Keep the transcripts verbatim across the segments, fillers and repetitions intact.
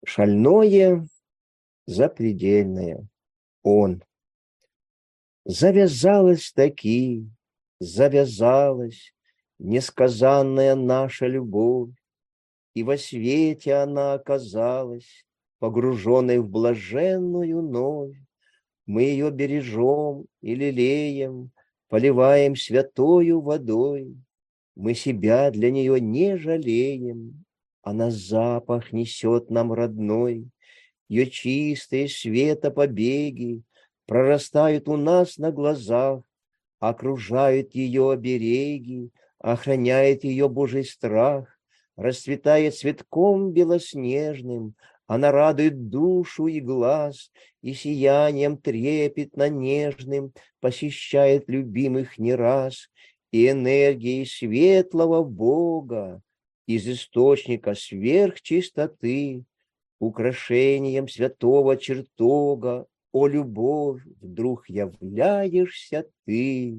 Шальное, запредельное. Он. Завязалась таки, завязалась несказанная наша любовь, и во свете она оказалась, погруженной в блаженную новь. Мы ее бережем и лелеем, поливаем святою водой. Мы себя для нее не жалеем, она запах несет нам родной. Ее чистые светопобеги прорастают у нас на глазах, окружают ее обереги, охраняет ее Божий страх, расцветает цветком белоснежным, она радует душу и глаз, и сиянием трепетно нежным посещает любимых не раз, и энергией светлого Бога из источника сверхчистоты, украшением святого чертога, о любовь, вдруг являешься ты.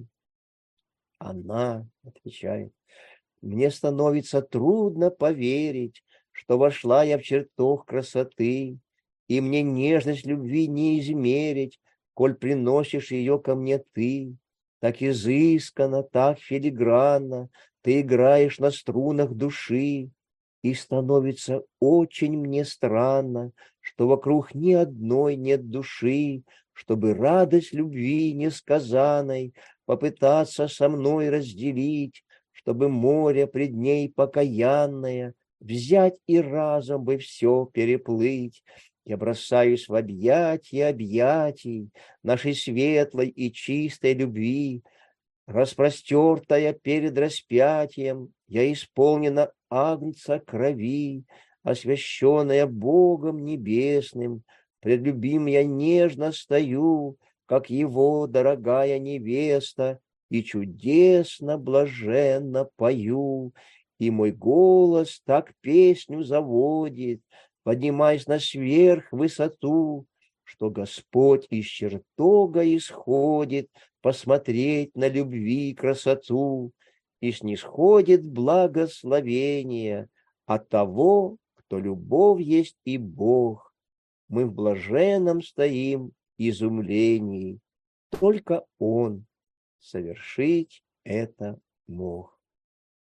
Она отвечает: мне становится трудно поверить, что вошла я в чертог красоты, и мне нежность любви не измерить, коль приносишь ее ко мне ты. Так изысканно, так филигранно ты играешь на струнах души, и становится очень мне странно, что вокруг ни одной нет души, чтобы радость любви несказанной попытаться со мной разделить, чтобы море пред ней покаянное взять и разом бы все переплыть. Я бросаюсь в объятия объятий нашей светлой и чистой любви, распростертая перед распятием, я исполнена агнца крови, освященная Богом небесным, пред любим я нежно стою, как его дорогая невеста, и чудесно, блаженно пою, и мой голос так песню заводит, поднимаясь на сверхвысоту, что Господь из чертога исходит посмотреть на любви красоту, и снисходит благословение от того, кто любовь есть и Бог. Мы в блаженном стоим изумлении, только Он совершить это мог.